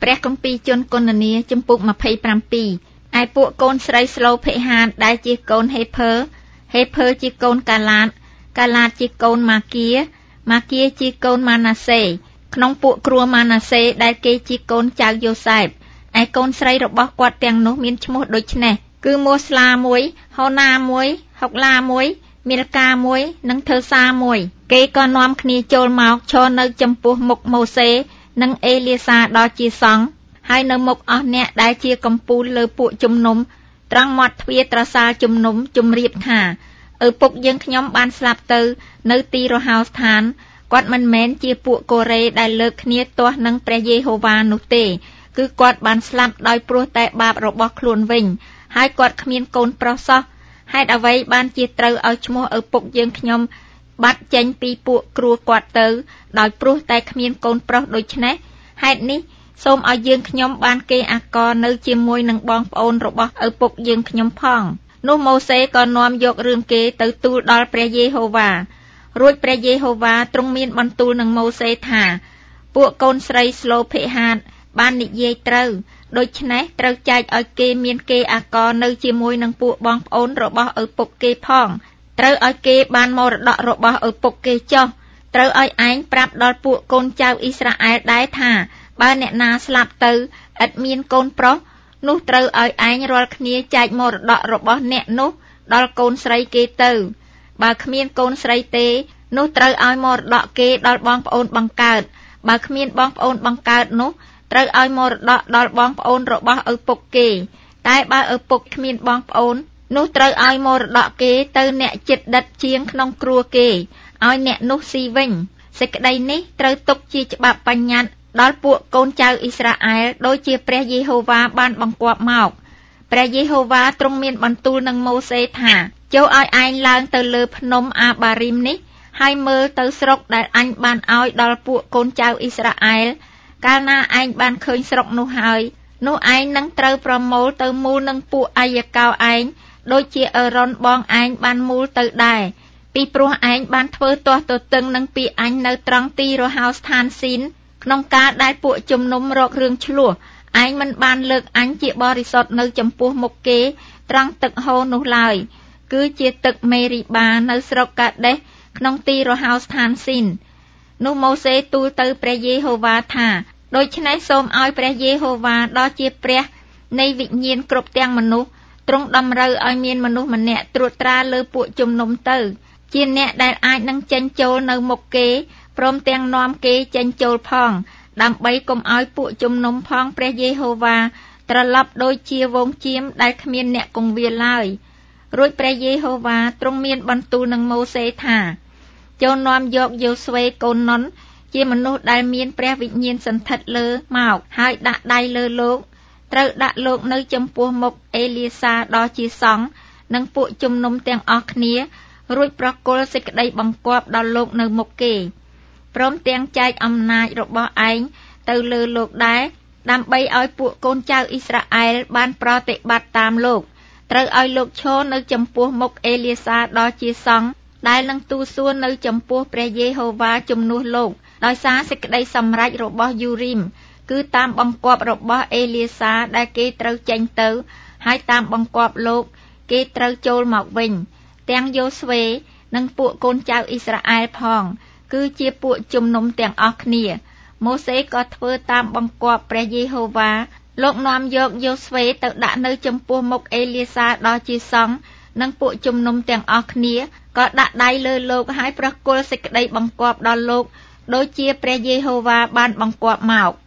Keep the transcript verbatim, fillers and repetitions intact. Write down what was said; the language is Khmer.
ព្រះគម្ពីរជនគណនាចំពុកยี่สิบเจ็ดឯពួកកូនស្រីស្លូភិហានដែលជាកូនហេភើហេភើជាកូនកាឡាតកាឡាតជាកូនម៉ាគៀម៉ាគៀជាកូនម៉ាណាសេក្នុងពួកគ្រួម៉ាណាសេដែលគេជាកូនចៅយូសែបឯកូនស្រីរបស់គាត់ទាំងនោះមានឈ្មោះដូចនេះគឺម៉ូស្លាមួយហូណាមួយហុកឡាមួយមីលកាមួយនិងធើសាមួយគេក៏នាំគ្នាចូលមកឈរនៅចំពោះមុខម៉ូសេនិងអេលៀសាដល់ជាសង្ឃហើយនៅមុខអស់អ្នកដែលជាកំពូលលើពួកជំនុំត្រង់មាត់ទ្វារត្រសាលជំនុំជំរាបថាឪពុកយើងខ្ញុំបានស្លាប់ទៅនៅទីរហោស្ថានគាត់មិនមែនជាពួកកូរ៉េដែលលើកគ្នាទាស់នឹងព្រះយេហូវ៉ានោះទេគឺគាត់បានស្លាប់ដោយព្រោះតែបាបរបស់ខ្លួនវិញហើយគាត់គ្មានកូនប្រុសសោះហេតុអ្វីបានជាត្រូវឲ្យឈ្មោះឪពុកយើងខ្ញុំបាត់ចេញពីពួកគ្រួគាត់ទៅដោយព្រោះតែគ្មានកូនប្រុសដូច្នេះហេតុនេះសូមឲ្យយើងខ្ញុំបានគេអាករនៅជាមួយនឹងបងប្អូនរបស់ឪពុកយើងខ្ញុំផងនោះម៉ូសេក៏នាំយករឿងគេទៅទូលដល់ព្រះយេហូវ៉ារួចព្រះយេហូវ៉ាទ្រង់មានបន្ទូលនឹងម៉ូសេថាពួកកូនស្រីស្លូភិហាតបាននិយាយត្រូវដូច្នេះត្រូវចែកឲ្យគេមានគេអាករនៅជាមួយនឹងពួកបងប្អូនរបស់ឪពុកគេផងត្រូវឲ្យគេបានមរតករបស់ឪពុកគេចុះត្រូវឲ្យឯងប្រាប់ដល់ពួកកូនចៅអ៊ីស្រាអែលដែរថាបើអ្នកណាស្លាប់ទៅឥតមានកូនប្រុសនោះត្រូវឲ្យឯងរាល់គ្នាចែកមរតករបស់អ្នកនោះដល់កូនស្រីគេទៅបើគ្មានកូនស្រីទេនោះត្រូវឲ្យមរតកគេដល់បងប្អូនបង្កើតបើគ្មានបងប្អូនបង្កើតនោះត្រូវឲ្យមរតកដល់បងប្អូនរបស់ឪពុកគេតែបើឪពុកគ្មានបងប្អូននោះត្រូវឲ្យមរតកគេទៅអ្នកជិតដិតជាងក្នុងគ្រួគេឲ្យអ្នកនោះស៊ីវិញសេចក្តីនេះត្រូវទុកជាច្បាប់បញ្ញត្តិដល់ពួកកូនចៅអ៊ីស្រាអែលដោយជាព្រះយេហូវ៉ាបានបង្គាប់មកព្រះយេហូវ៉ាទ្រង់មានបន្ទូលនឹងម៉ូសេថាចូលឲ្យឯងឡើងទៅលើភ្នំអាបារីមនេះហើយមើលទៅស្រុកដែលអញបានឲ្យដល់ពួកកូនចៅអ៊ីស្រាអែលកាលណាឯងបានឃើញស្រុកនោះហើយនោះឯងនឹងត្រូវប្រមូលទៅមូលនឹងពួកអាយកោឯងដូចជាអេរ៉ុនបងឯងបានមូលទៅដែរពីព្រោះឯងបានធ្វើទាស់ទទឹងនឹងពីអញនៅត្រង់ទីរហោស្ថានស៊ីនក្នុងកាលដែលពួកជំនុំរករឿងឆ្លោះឯងមិនបានលើកអញជាបរិសុទ្ធនៅចំពោះមុខគេត្រង់ទឹកហូរនោះឡើយគឺជាទឹកមេរីបានៅស្រុកកាដេសក្នុងទីរហោស្ថានស៊ីននោះម៉ូសេទូលទៅព្រះយេហូវ៉ាថាដូច្នេះសូមឲ្យព្រះយេហូវ៉ាដ៏ជាព្រះនៃវិញ្ញាណគ្រប់ទាំងមនុស្សទ្រង់តម្រូវឲ្យមានមនុស្សម្នាក់ត្រួតត្រាលើពួកជំនុំទៅជាអ្នកដែលអាចនឹងចេញចូលនៅមុខគេព្រមទាំងនាំគេចេញចូលផងដើម្បីកុំឲ្យពួកជំនុំផងព្រះយេហូវ៉ាត្រឡប់ដូចជាវងជៀមដែលគ្មានអ្នកគង្វាលឡើយរួចព្រះយេហូវ៉ាទ្រង់មានបន្ទូលនឹងម៉ូសេថាចូលនាំយកយូស្វេកូននុនជាមនុស្សដែលមានព្រះវិញ្ញាណសន្ធិដ្ឋលើមកហើយដាក់ដៃលើលោកត្រូវដាក់លោកនៅចំពោះមុខអេលៀសាដ៏ជាសង្ឃនិងពួកជំនុំទាំងអស់គ្នារួចប្រគល់សេចក្តីបង្គាប់ដល់លោកនៅមុខគេព្រមទាំងចែកអំណាចរបស់ឯងទៅលើលោកដែរដើម្បីឲ្យពួកកូនចៅអ៊ីស្រាអែលបានប្រតិបត្តិតាមលោកត្រូវឲ្យលោកឈរនៅចំពោះមុខអេលៀសាដ៏ជាសង្ឃដែលនឹងទូសួរនៅចំពោះព្រះយេហូវ៉ាជំនួសលោកដោយសារសេចក្តីសម្រេចរបស់យូរីមគឺតាមបង្គាប់របស់អេលៀសាដែលគេត្រូវចេញទៅហើយតាមបង្គាប់លោកគេត្រូវចូលមកវិញទាំងយូស្វេនិងពួកកូនចៅអ៊ីស្រាអែលផងគឺជាពួកជំនុំទាំងអស់គ្នាម៉ូសេក៏ធ្វើតាមបង្គាប់ព្រះយេហូវ៉ាលោកនាំយកយូស្វេទៅដាក់នៅចំពោះមុខអេលៀសាដ៏ជាសង្ឃនិងពួកជំនុំទាំងអស់គ្នាក៏ដាក់ដៃលើលោកហើយប្រគល់សេចក្តីបង្គាប់ដល់លោកដូចជាព្រះយេហូវ៉ាបានបង្គាប់មក